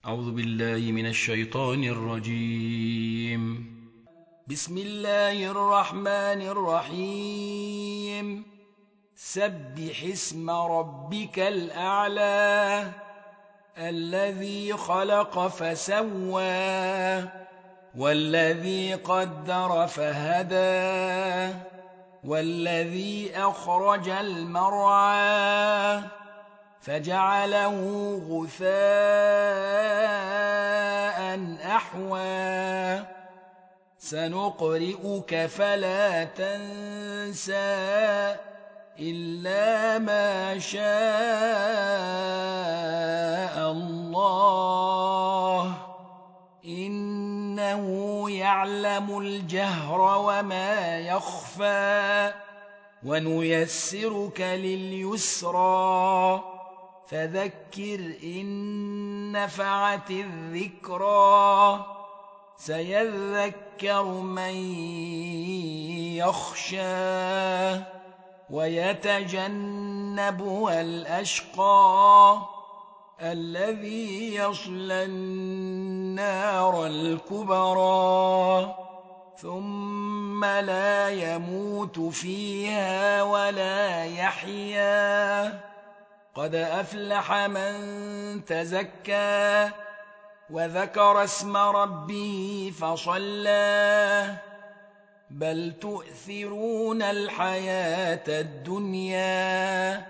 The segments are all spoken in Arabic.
أعوذ بالله من الشيطان الرجيم. بسم الله الرحمن الرحيم. سبح اسم ربك الأعلى الذي خلق فسوى والذي قدر فهدى والذي أخرج المرعى فجعله غثاء أحوى سنقرئك فلا تنسى إلا ما شاء الله إنه يعلم الجهر وما يخفى ونيسرك لليسرى فذكر إن نفعت الذكرى سيذكر من يخشى ويتجنبها الأشقى الذي يصلى النار الكبرى ثم لا يموت فيها ولا يحيا قد أفلح من تزكى وذكر اسم ربه فصلى بل تؤثرون الحياة الدنيا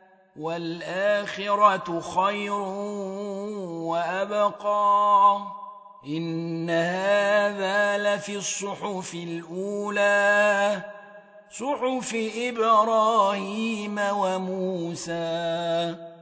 والآخرة خير وأبقى إن هذا لفي الصحف الأولى صحف إبراهيم وموسى